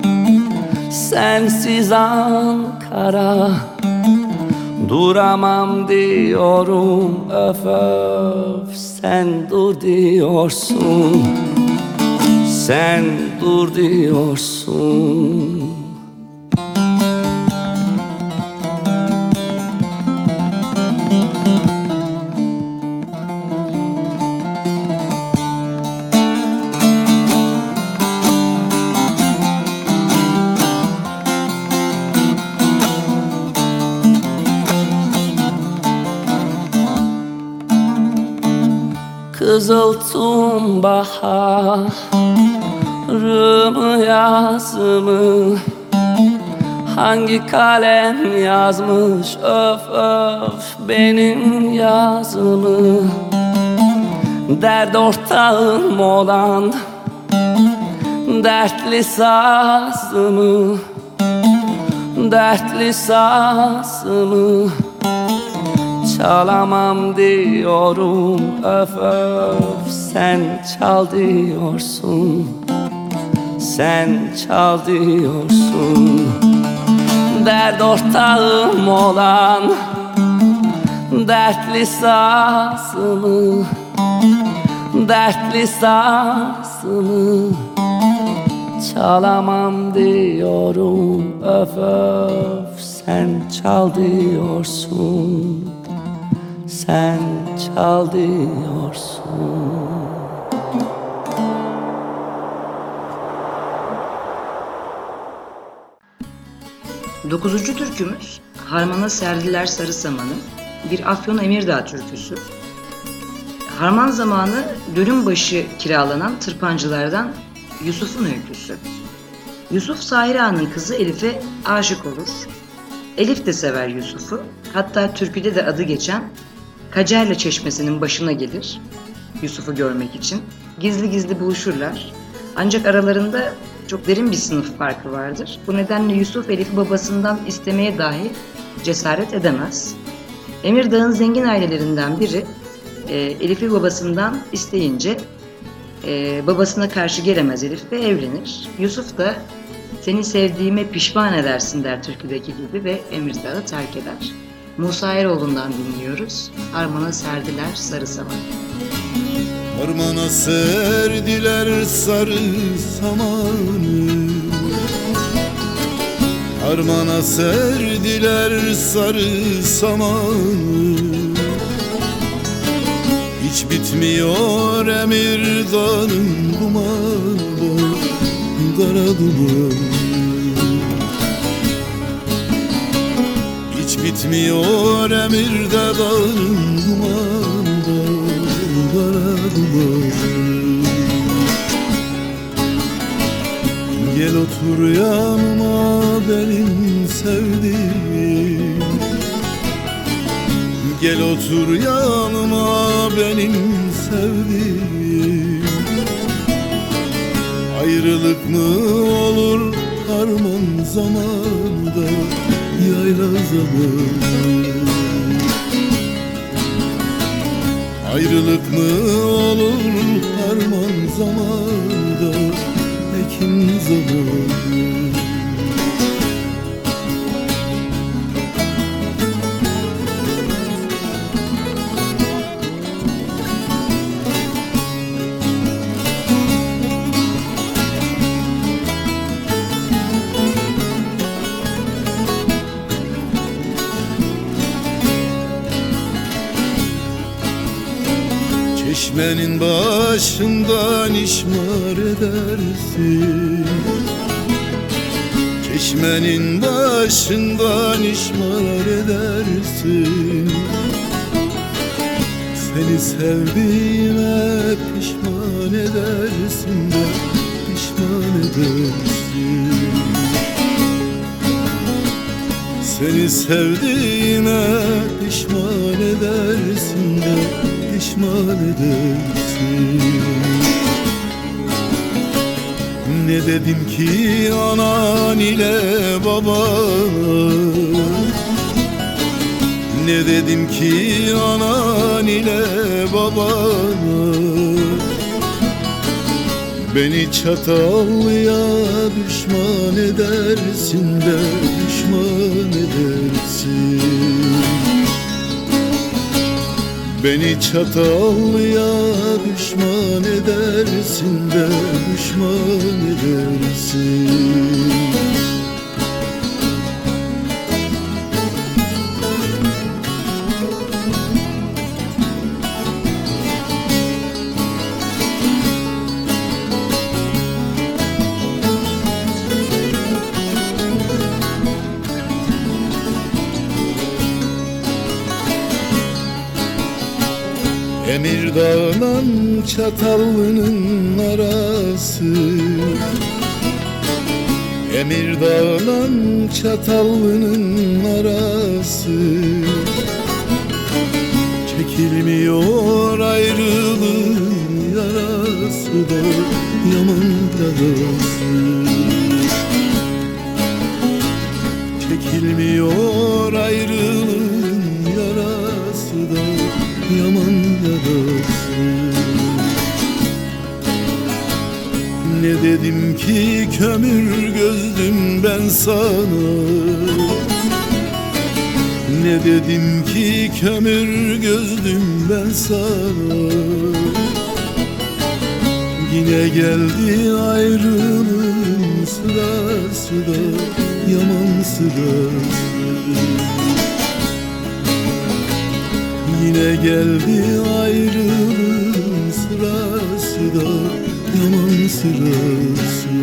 sensiz Ankara. Duramam diyorum, öf öf, sen dur diyorsun. Sen dur diyorsun. Kızıltım baharımı yazımı hangi kalem yazmış, öf öf, benim yazımı. Dert ortağım olan dertli sazımı, dertli sazımı çalamam diyorum, öf öf, sen çal diyorsun. Sen çal diyorsun. Dert ortağım olan dertli sazımı, dertli sazımı çalamam diyorum, öf öf, sen çal diyorsun. Sen çal diyorsun. Dokuzuncu türkümüz Harmana Serdiler Sarı Samanı, bir Afyon Emirdağ türküsü. Harman zamanı Dönümbaşı kiralanan tırpancılardan Yusuf'un öyküsü. Yusuf Sahire Ağa'nın kızı Elif'e aşık olur. Elif de sever Yusuf'u. Hatta türküde de adı geçen Kacerle Çeşmesi'nin başına gelir Yusuf'u görmek için. Gizli gizli buluşurlar. Ancak aralarında çok derin bir sınıf farkı vardır. Bu nedenle Yusuf Elif'i babasından istemeye dahi cesaret edemez. Emirdağ'ın zengin ailelerinden biri e, Elif'i babasından isteyince e, babasına karşı gelemez Elif ve evlenir. Yusuf da seni sevdiğime pişman edersin der türküdeki gibi ve Emirdağ'ı terk eder. Musa Eroğlu'ndan dinliyoruz. Harmana serdiler sarı samanı. Harmana serdiler sarı samanı, harmana serdiler sarı samanı. Hiç bitmiyor Emirdağ'ın dumanı, kara dumanı. Hiç bitmiyor Emirdağ'ın dumanı, kara dumanı. Gel otur yanıma benim sevdiğim, gel otur yanıma benim sevdiğim. Ayrılık mı olur harman zamanında, yayla zamanı. Ayrılık mı olur harman zamanında, ekin zamanı. Çeşmenin başından işmar edersin, çeşmenin başından işmar edersin. Seni sevdiğime pişman edersin de pişman edersin. Seni sevdiğime pişman edersin de pişman edersin. Ne dedim ki anan ile babana, ne dedim ki anan ile babana, beni Çatallı'ya düşman edersin de düşman edersin. Beni Çatallı'ya düşman edersin de düşman edersin. Emirdağ'la Çatallı'nın arası, Emirdağ'la Çatallı'nın arası, çekilmiyor ayrılığın yarası da yaman yarası. Çekilmiyor ayrılığın yarası da yaman yarası. Ne dedim ki kömür gözlüm ben sana, ne dedim ki kömür gözlüm ben sana. Yine geldi ayrılığın sırası da yaman sırası. Yine geldi ayrılığın sırası da yaman sırası.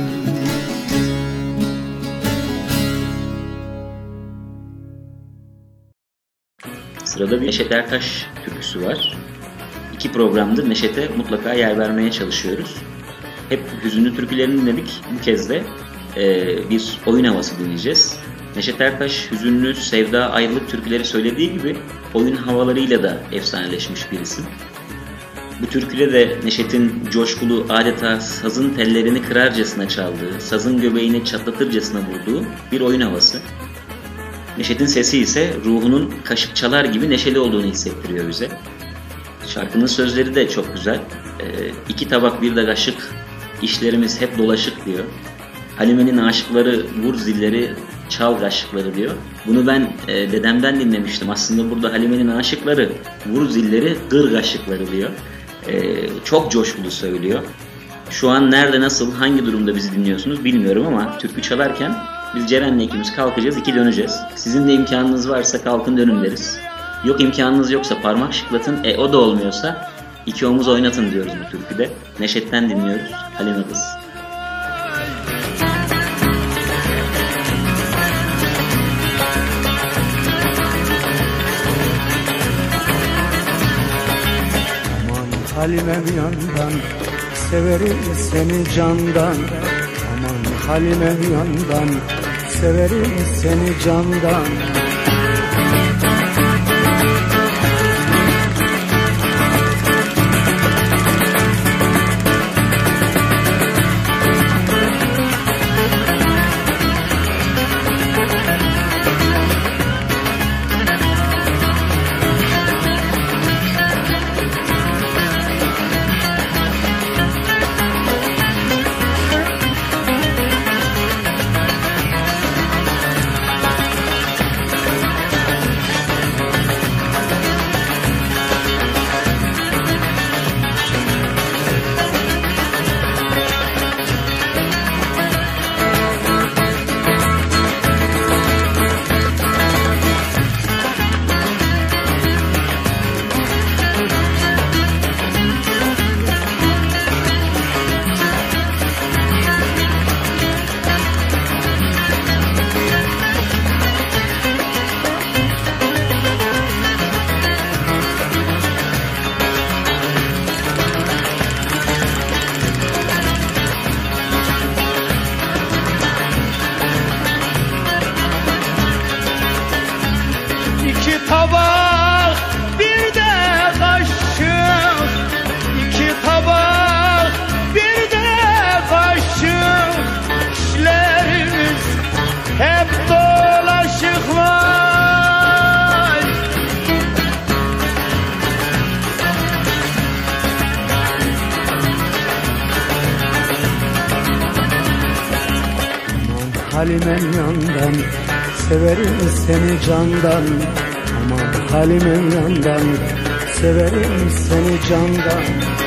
Sırada bir Neşet Ertaş türküsü var. İki programdır Neşet'e mutlaka yer vermeye çalışıyoruz. Hep hüzünlü türkülerini dinledik. Bu kez de e, bir oyun havası dinleyeceğiz. Neşet Ertaş hüzünlü, sevda, ayrılık türküleri söylediği gibi oyun havalarıyla da efsaneleşmiş bir isim. Bu türküde de Neşet'in coşkulu, adeta sazın tellerini kırarcasına çaldığı, sazın göbeğini çatlatırcasına vurduğu bir oyun havası. Neşet'in sesi ise ruhunun kaşık çalar gibi neşeli olduğunu hissettiriyor bize. Şarkının sözleri de çok güzel. E, iki tabak bir de kaşık, işlerimiz hep dolaşık diyor. Halime'nin aşıkları vur zilleri, çal kaşıkları diyor. Bunu ben e, dedemden dinlemiştim. Aslında burada Halime'nin aşıkları vur zilleri, kır kaşıkları diyor. E, çok coşkulu söylüyor. Şu an nerede, nasıl, hangi durumda bizi dinliyorsunuz bilmiyorum ama türkü çalarken biz Ceren'le ikimiz kalkacağız, iki döneceğiz. Sizin de imkanınız varsa kalkın dönün deriz. Yok imkanınız yoksa parmak şıklatın, e o da olmuyorsa iki omuz oynatın diyoruz bu türküde. Neşet'ten dinliyoruz Halime Kız. Halimem yandan, severim seni candan. Aman Halimem yandan, severim seni candan. Halimem yandan, severim seni candan. Aman Halimem yandan, severim seni candan.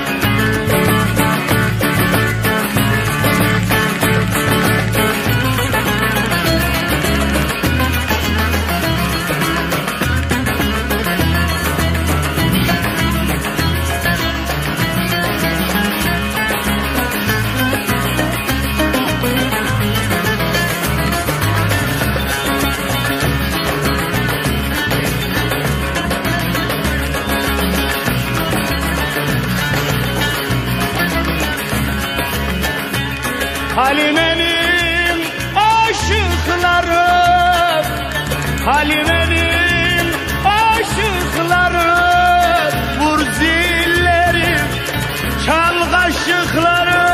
Halime'nin aşıkları, Halime'nin aşıkları, vur zilleri, çal kaşıkları.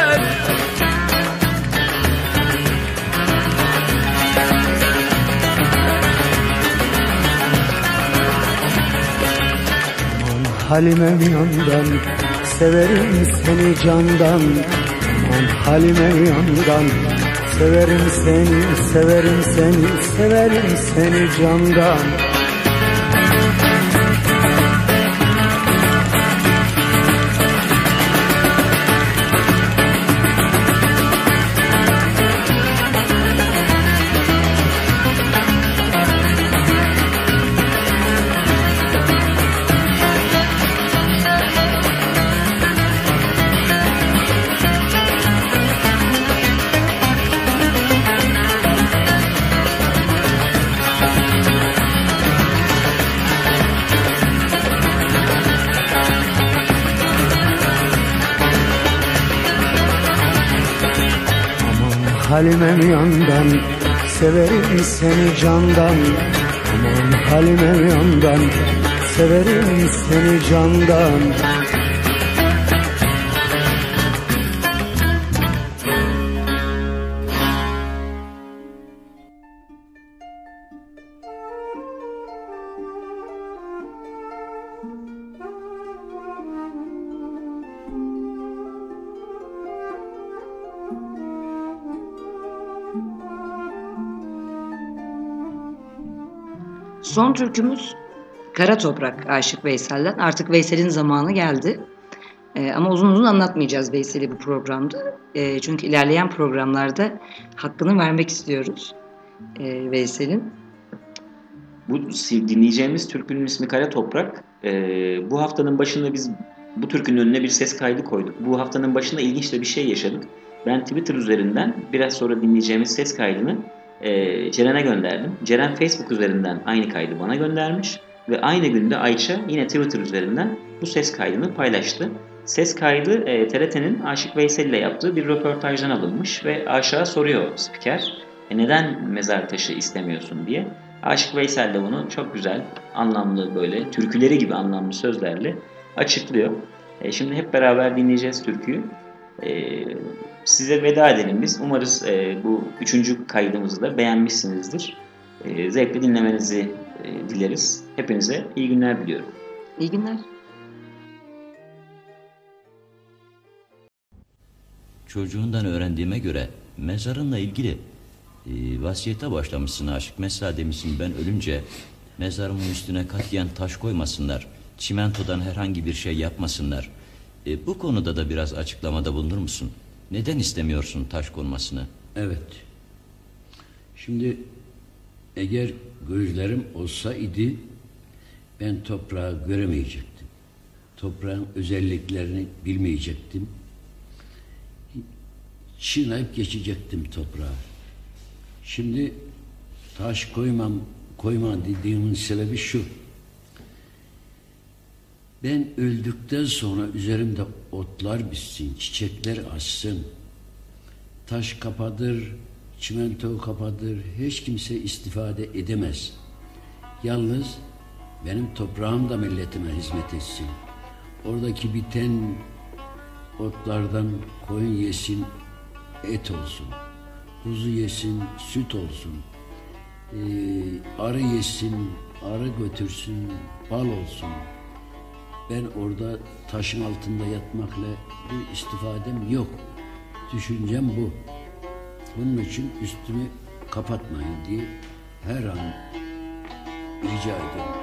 Aman Halimem yandan, severim seni candan. Aman Halimem yandan, severim seni, severim seni, severim seni candan. Halimem yandan, severim seni candan. Aman Halimem yandan, severim seni candan. Son türkümüz Kara Toprak Aşık Veysel'den. Artık Veysel'in zamanı geldi. Ee, ama uzun uzun anlatmayacağız Veysel'i bu programda. Ee, çünkü ilerleyen programlarda hakkını vermek istiyoruz ee, Veysel'in. Bu dinleyeceğimiz türkünün ismi Kara Toprak. Ee, bu haftanın başında biz bu türkünün önüne bir ses kaydı koyduk. Bu haftanın başında ilginç de bir şey yaşadık. Ben Twitter üzerinden biraz sonra dinleyeceğimiz ses kaydını e, Ceren'e gönderdim. Ceren Facebook üzerinden aynı kaydı bana göndermiş. Ve aynı günde Ayça yine Twitter üzerinden bu ses kaydını paylaştı. Ses kaydı e, T R T'nin Aşık Veysel ile yaptığı bir röportajdan alınmış ve aşağı soruyor spiker, e, neden mezar taşı istemiyorsun diye. Aşık Veysel de bunu çok güzel, anlamlı, böyle türküleri gibi anlamlı sözlerle açıklıyor. E, şimdi hep beraber dinleyeceğiz türküyü. E, size veda edelim biz. Umarız e, bu üçüncü kaydımızı da beğenmişsinizdir. E, zevkle dinlemenizi e, dileriz. Hepinize iyi günler diliyorum. İyi günler. Çocuğundan öğrendiğime göre mezarınla ilgili e, vasiyete başlamışsın Aşık. Mesela demişsin, ben ölünce mezarımın üstüne katiyen taş koymasınlar, çimentodan herhangi bir şey yapmasınlar. E, bu konuda da biraz açıklamada bulunur musun? Neden istemiyorsun taş konmasını? Evet. Şimdi eğer gözlerim olsa idi ben toprağı göremeyecektim. Toprağın özelliklerini bilmeyecektim. Çiğneyip geçecektim toprağı. Şimdi taş koymam, koyma dediğimin sebebi şu. Ben öldükten sonra üzerimde otlar bitsin, çiçekler açsın. Taş kapadır, çimento kapadır, hiç kimse istifade edemez. Yalnız benim toprağım da milletime hizmet etsin. Oradaki biten otlardan koyun yesin, et olsun. Kuzu yesin, süt olsun. Ee, arı yesin, arı götürsün, bal olsun. Ben orada taşın altında yatmakla bir istifadem yok. Düşüncem bu. Bunun için üstümü kapatmayın diye her an rica ederim.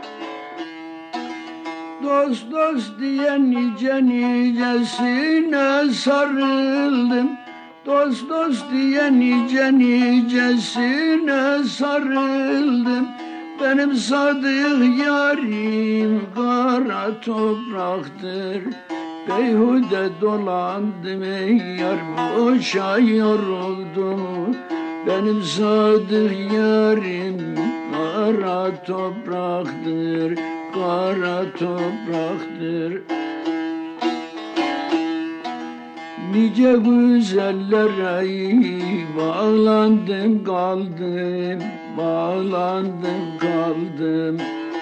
Dost dost diye nice nicesine sarıldım. Dost dost diye nice nicesine sarıldım. Benim sadık yarim kara topraktır. Beyhude dolandım ey yar, boşa yoruldum. Benim sadık yarim kara topraktır, kara topraktır. Nice güzellere bağlandım kaldım, bağlandım kaldım.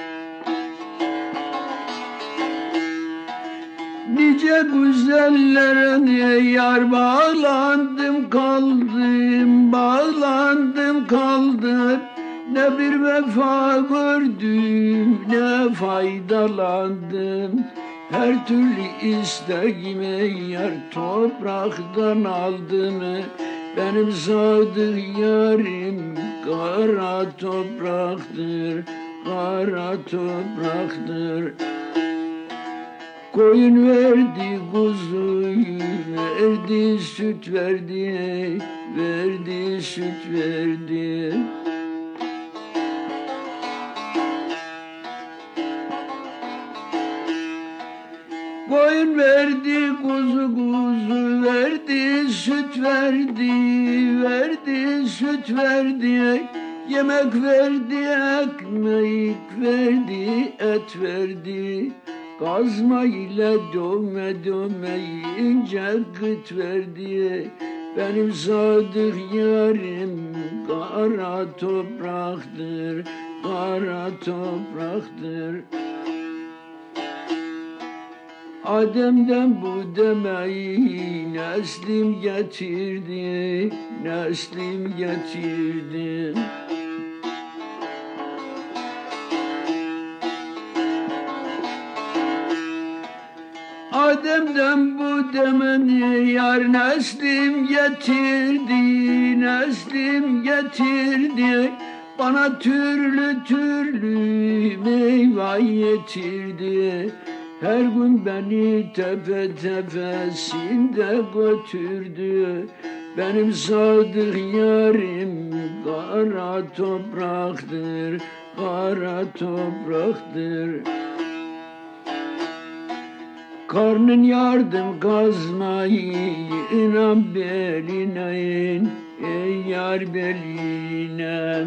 Nice güzellere yar bağlandım kaldım, bağlandım kaldım. Ne bir vefa gördüm, ne faydalandım. Her türlü isteğimi yar topraktan aldım. Benim sadık yarim kara topraktır, kara topraktır. Koyun verdi, kuzuyu verdi, süt verdi, verdi, süt verdi. Koyun verdi, kuzu kuzu verdi, süt verdi, verdi, süt verdi. Yemek verdi, ekmek verdi, et verdi. Kazma ile dövme dövme ince kıt verdi. Benim sadık yarim kara topraktır, kara topraktır. Adem'den bu demeyi neslim getirdi, neslim getirdi. Adem'den bu demeni yar neslim getirdi, neslim getirdi. Bana türlü türlü meyve getirdi. Her gün beni tepe tepesinde götürdü. Benim sadık yarim kara topraktır, kara topraktır. Karnın yardım kazmayı inan beline in, ey yar beline.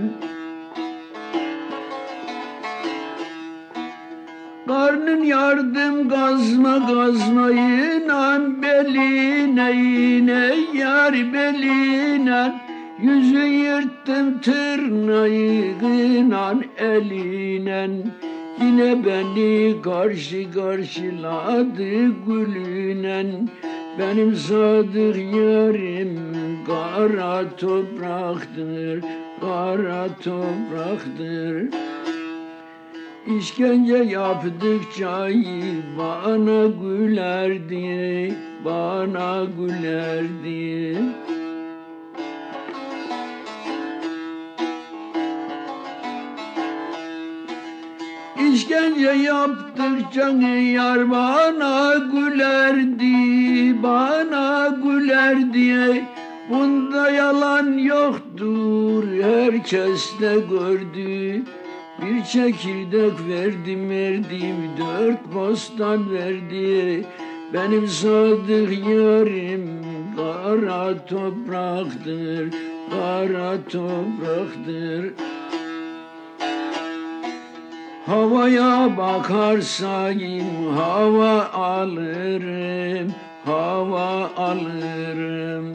Karnın yardım kazma kazmayı inan beline in, ey yar beline. Yüzü yırttım tırnağı inan eline. Yine beni karşı karşıladı gülünen. Benim sadık yarim kara topraktır, kara topraktır. İşkence yaptıkça bana gülerdi, bana gülerdi. İşkence yaptıkça yar bana gülerdi, bana gülerdi. Bunda yalan yoktur, herkes de gördü. Bir çekirdek verdim verdim, dört bostan verdi. Benim sadık yarim kara topraktır, kara topraktır. Havaya bakarsayım hava alırım, hava alırım.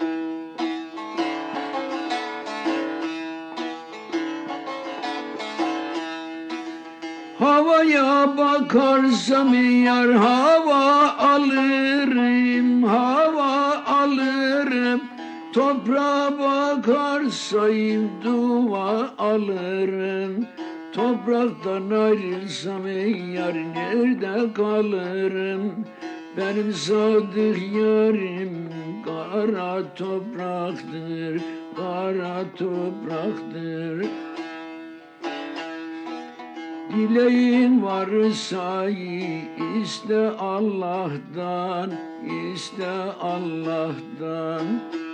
Havaya bakarsam yar hava alırım, hava alırım. Toprağa bakarsayım dua alırım. Topraktan ayrılsam ey yar nerede kalırım? Benim sadık yarim kara topraktır, kara topraktır. Dileğin varsa iste Allah'tan, iste Allah'tan.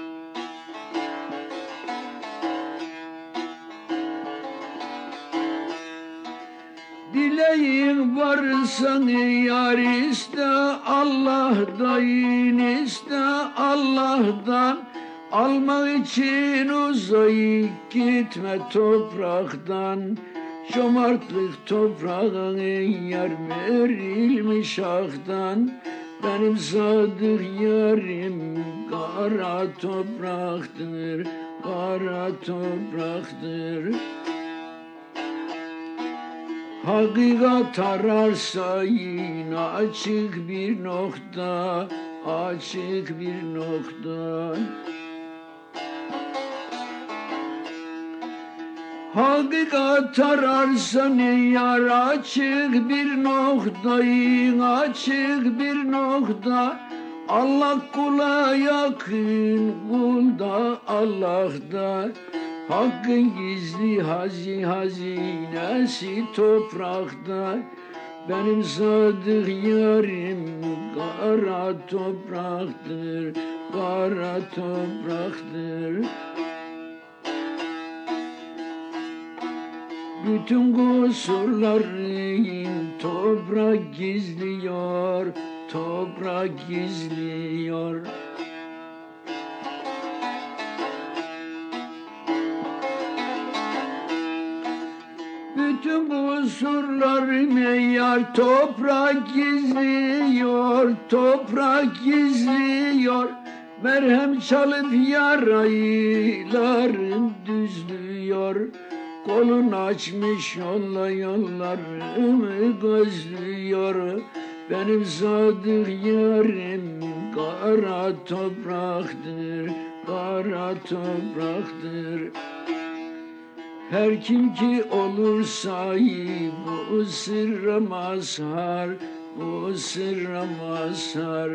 Dileğin varsa yar iste Allah'tan, iste Allah'tan. Almak için uzayıp gitme topraktan. Cömertlik toprağın yar verilmiş aktan. Benim sadık yarim kara topraktır, kara topraktır. Hakikat ararsa yine açık bir nokta, açık bir nokta. Hakikat ararsan yar açık bir noktayı, açık bir nokta. Allah kula yakın, kul da Allah'ta. Hakkın gizli hazi hazinesi toprakta. Benim sadık yarim kara topraktır, kara topraktır. Bütün kusurların toprak gizliyor, toprak gizliyor. Bütün kusurlarını yar toprak gizliyor, toprak gizliyor. Merhem çalıp yaraylarım düzlüyor. Kolun açmış yolla yollarımı gözlüyor. Benim sadık yarim kara topraktır, kara topraktır. Her kim ki olur sahip bu sırra mazhar, bu sırra mazhar.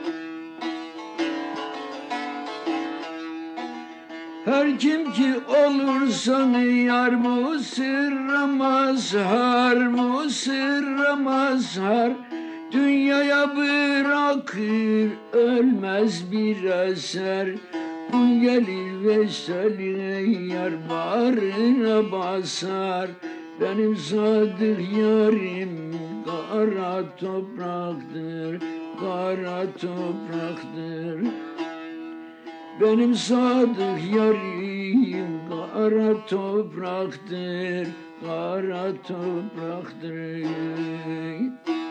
Her kim ki olursa yar bu sırra mazhar, bu sırra mazhar. Dünyaya bırakır ölmez bir eser. Bu gelir vesaline yar bağrına basar. Benim sadık yarim kara topraktır, kara topraktır. Benim sadık yarim kara topraktır, kara topraktır.